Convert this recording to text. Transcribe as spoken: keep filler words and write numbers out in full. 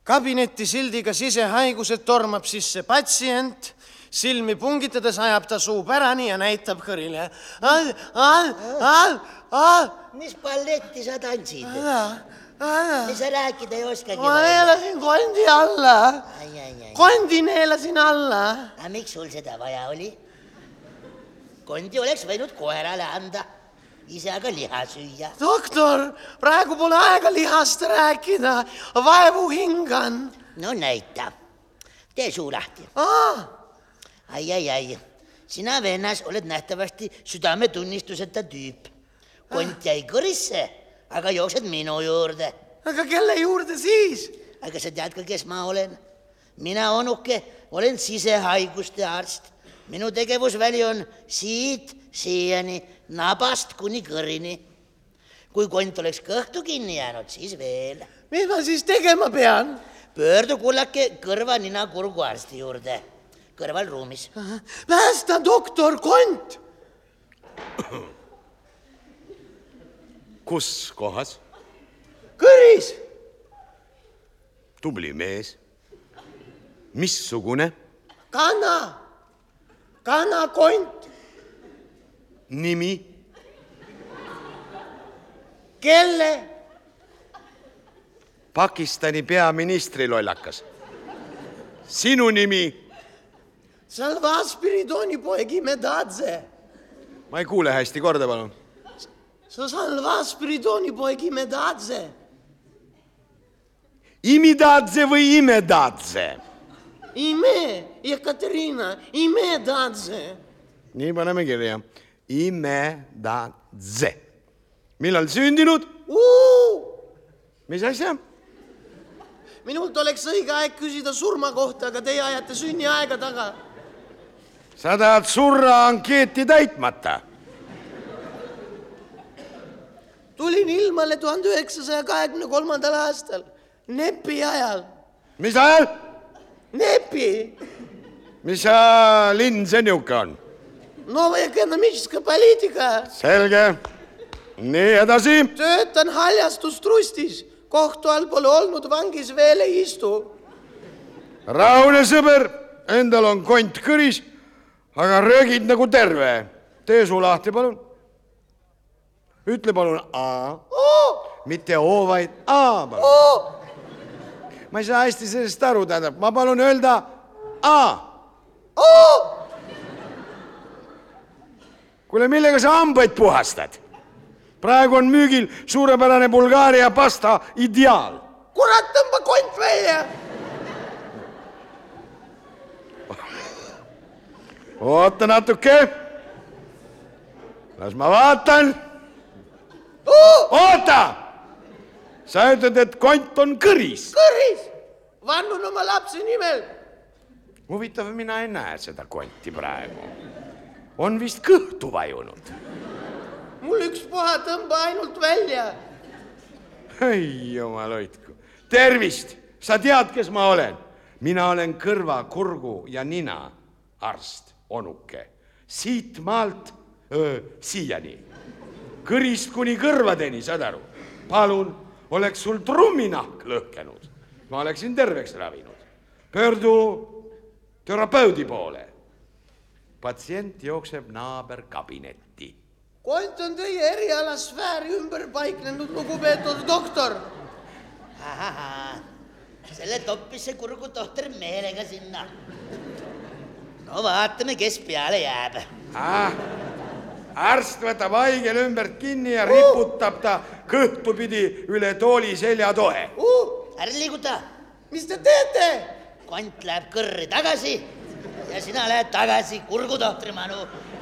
Kabinetti sildiga sisehaigused tormab sisse patsient, silmi pungitades ajab ta suu pärani ja näitab kõrile. Al, al, al, al. Mis balletti sa tantsid? Mis sa rääkida ei oskagi? Ma neelasin kondi alla. Kondi neelasin alla. Aga miks sul seda vaja oli? Kondi oleks võinud koerale anda, ise aga liha süüa. Doktor, praegu pole aega lihast rääkida, vaevu hingan. No näita, tee suu lahti. Ai, ai, ai, sina vennas oled nähtavasti südametunnistuseta tüüp. Kont jäi kõrisse, aga jooksed minu juurde. Aga kelle juurde siis? Aga sa tead ka, kes ma olen? Mina onuke olen sisehaiguste arst. Minu tegevusväli on siit siiani, nabast kuni kõrini. Kui kont oleks kõhtu kinni jäänud, siis veel. Mis ma siis tegema pean? Pöördu kullake kõrva nina kurgu arsti juurde. Kõrvalruumis. Päästa doktor Kont! Kus kohas? Kõris! Tubli mees. Missugune? Kana! Kana Kont! Nimi? Kelle? Pakistani peaministri lollakas. Sinu nimi? Salva Spiridoni poeg Imedadze. Ma ei kuule hästi, korda palun. Sa Salva Spiridoni poeg Imedadze. Imedadze või Imedadze? Ime, Ekaterina, Imedadze. Nii paneme kirja. Imedadze. Millal sündinud? Uu! Mis asja? Minult oleks õige aeg küsida surma kohta, aga teie ajate sünni aega taga. Sa tahad surra ankeeti täitmata? Tulin ilmale tuhande üheksasaja kahekümne kolmandal aastal. Nepi ajal. Mis ajal? Nepi. Mis linn see niuke on? Nova ökonomička poliitika. Selge. Nii edasi. Töötan haljastustrustis. Kohtu all pole olnud, vangis veel ei istu. Rahune sõber, endal on kont kõris, aga röögid nagu terve. Tee suu lahti, palun. Ütle palun A. Mitte O, vaid A. Ma ei saa hästi sellest aru, tähendab. Ma palun öelda A. Kuule, millega sa hambaid puhastad? Praegu on müügil suurepärane Bulgaaria pasta ideaal. Kurat, tõmba kont välja! Oota natuke. Las ma vaatan. Oota! Sa ütled, et kont on kõris. Kõris! Vannun oma lapse nimel. Huvitav, mina ei näe seda konti praegu. On vist kõhtu vajunud. Mul üks puha tõmba ainult välja. Ei, jumal hoidku. Tervist! Sa tead, kes ma olen? Mina olen kõrva, kurgu ja nina arst, onuke. Siit maalt öö, siiani. Kõrist kuni kõrvadeni, saad aru? Palun, oleks sul trumminahk lõhkenud. Ma oleksin terveks ravinud. Pöördu terapeudi poole. Patsient jookseb naaber kabinetti. Kont on teie erialasfääri ümber paiknenud, lugupeetud doktor. Ahaha, selle toppis see kurgu tohter meelega sinna. No vaatame, kes peale jääb. Ah, arst võtab haigel ümbert kinni ja riputab ta kõhtu pidi üle tooli seljatoe. Uh, Ära liiguta. mis te teete? Kont läheb kõrri tagasi ja sina lähed tagasi kurgu tohtri manu.